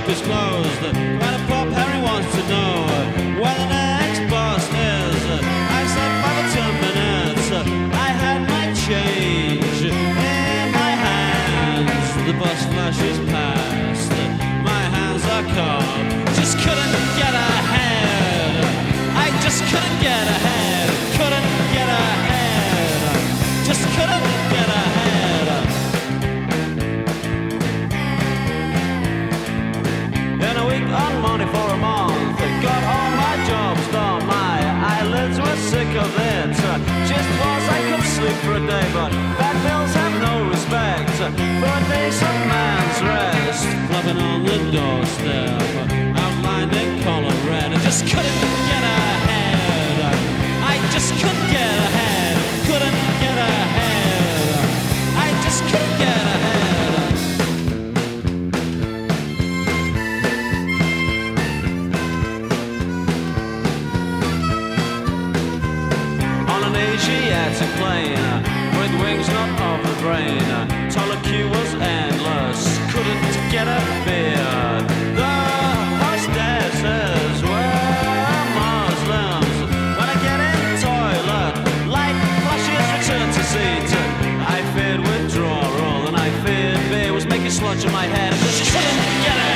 shop is closed. When a Pop Harry wants to know where the next boss is. I slept 5 or 10 minutes. I had my change in my hands. The bus flashes past. My hands are cold. Just couldn't get ahead. I just couldn't get ahead. Couldn't get ahead. Just couldn't get ahead. In a week on money for a month, got all my jobs done. My eyelids were sick of it. Just was I could sleep for a day, but bad pills have no respect for a decent man's rest. Fluffing on the doorstep, outlined in color red. I just couldn't get ahead. I just couldn't get ahead. Couldn't get ahead. I just couldn't get ahead. On an Asiatic plane, with wings not of the brain, taller queue was endless. Couldn't get a beer. The hostesses were Muslims. When I get in toilet, light flashes return to seat. I feared withdrawal and I feared beer was making sludge in my head. I just couldn't get it.